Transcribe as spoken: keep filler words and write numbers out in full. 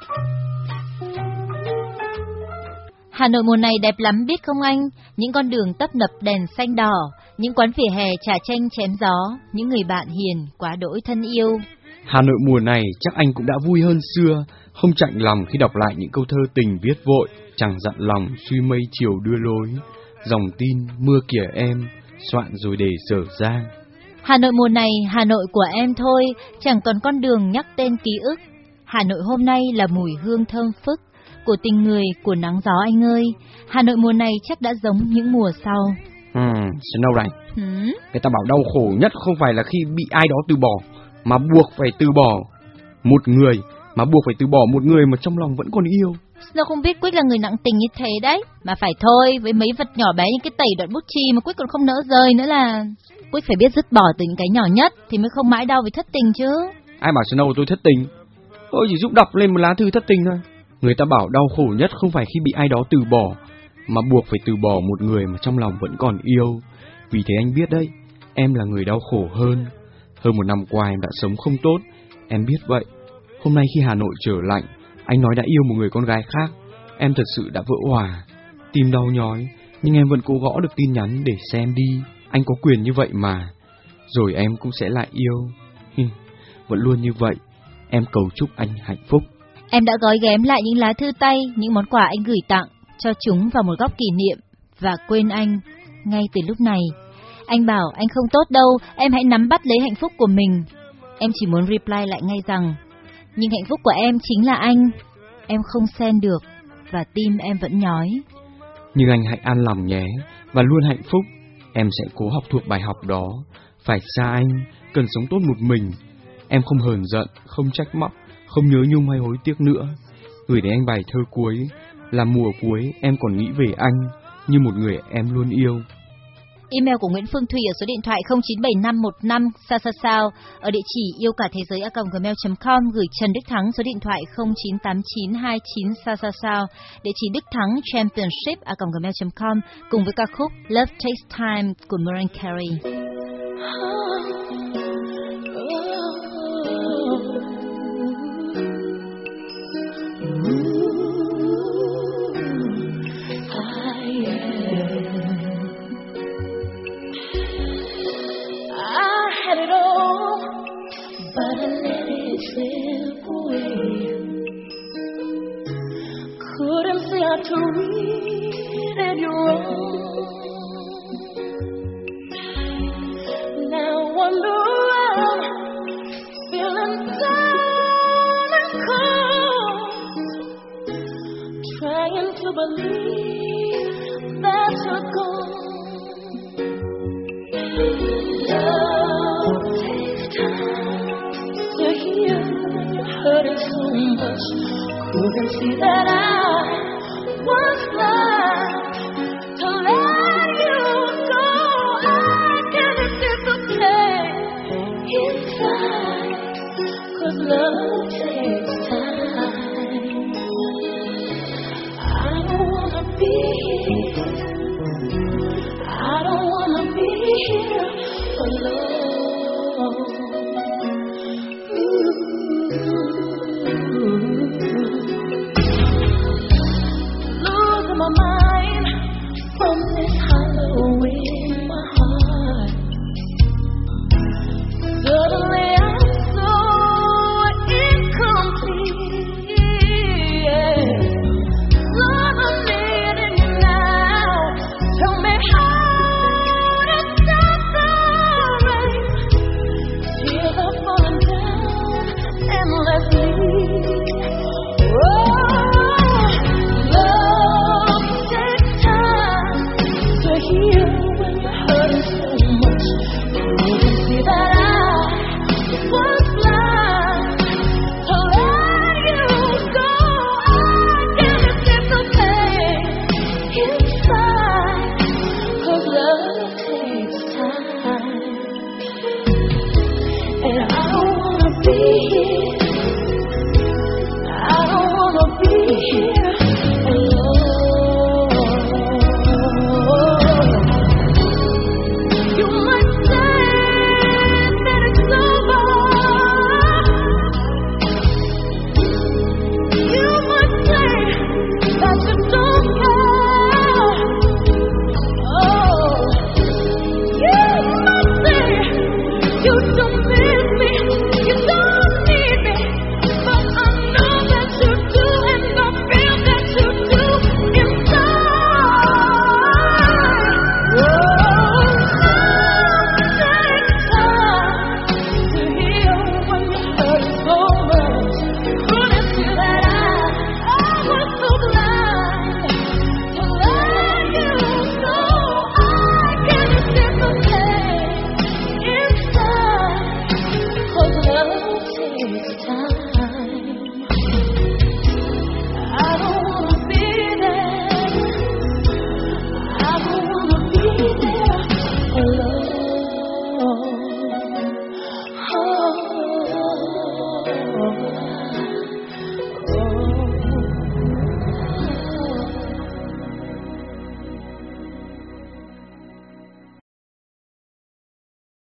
Hà Nội mùa này đẹp lắm biết không anh? Những con đường tấp nập đèn xanh đỏ, những quán vỉa hè trà chanh chém gió, những người bạn hiền quá đỗi thân yêu. Hà Nội mùa này chắc anh cũng đã vui hơn xưa, không chạnh lòng khi đọc lại những câu thơ tình viết vội, chẳng dặn lòng suy mây chiều đưa lối, dòng tin mưa kìa em, soạn rồi để dở dang. Hà Nội mùa này, Hà Nội của em thôi, chẳng còn con đường nhắc tên ký ức. Hà Nội hôm nay là mùi hương thơm phức của tình người, của nắng gió anh ơi. Hà Nội mùa này chắc đã giống những mùa sau. Ừ, Snow này, ừ? Người ta bảo đau khổ nhất không phải là khi bị ai đó từ bỏ, mà buộc phải từ bỏ một người, mà buộc phải từ bỏ một người mà trong lòng vẫn còn yêu. Snow không biết Quyết là người nặng tình như thế đấy. Mà phải thôi, với mấy vật nhỏ bé như cái tẩy đoạn bút chì mà Quyết còn không nỡ rời nữa là... Quyết phải biết dứt bỏ từ những cái nhỏ nhất thì mới không mãi đau vì thất tình chứ. Ai bảo Snow tôi thất tình? Tôi chỉ giúp đọc lên một lá thư thất tình thôi. Người ta bảo đau khổ nhất không phải khi bị ai đó từ bỏ, mà buộc phải từ bỏ một người mà trong lòng vẫn còn yêu. Vì thế anh biết đấy, em là người đau khổ hơn. Hơn một năm qua em đã sống không tốt, em biết vậy. Hôm nay khi Hà Nội trở lạnh, anh nói đã yêu một người con gái khác. Em thật sự đã vỡ òa, tim đau nhói, nhưng em vẫn cố gõ được tin nhắn để xem đi. Anh có quyền như vậy mà. Rồi em cũng sẽ lại yêu. Vẫn luôn như vậy. Em cầu chúc anh hạnh phúc. Em đã gói ghém lại những lá thư tay, những món quà anh gửi tặng, cho chúng vào một góc kỷ niệm và quên anh ngay từ lúc này. Anh bảo anh không tốt đâu, em hãy nắm bắt lấy hạnh phúc của mình. Em chỉ muốn reply lại ngay rằng, nhưng hạnh phúc của em chính là anh. Em không xen được và tim em vẫn nhói. Nhưng anh hãy an lòng nhé, và luôn hạnh phúc. Em sẽ cố học thuộc bài học đó. Phải xa anh, cần sống tốt một mình. Em không hờn giận, không trách móc, không nhớ nhung hay hối tiếc nữa. Gửi đến anh bài thơ cuối, là mùa cuối em còn nghĩ về anh, như một người em luôn yêu. Email của Nguyễn Phương Thủy ở số điện thoại không chín bảy năm một năm sao sao sao, ở địa chỉ yêu cả thế giới a còng gmail chấm com. Gửi Trần Đức Thắng số điện thoại không chín tám chín hai chín sao sao sao, địa chỉ Đức Thắng championship a còng gmail chấm com, cùng với ca khúc Love Takes Time của Mariah Carey. But I let it slip away. Couldn't see how to read it wrong. Now wonder I'm feeling down and cold, trying to believe that you're gone. Love takes time to heal, you're hurting so much. Couldn't see that I was blind.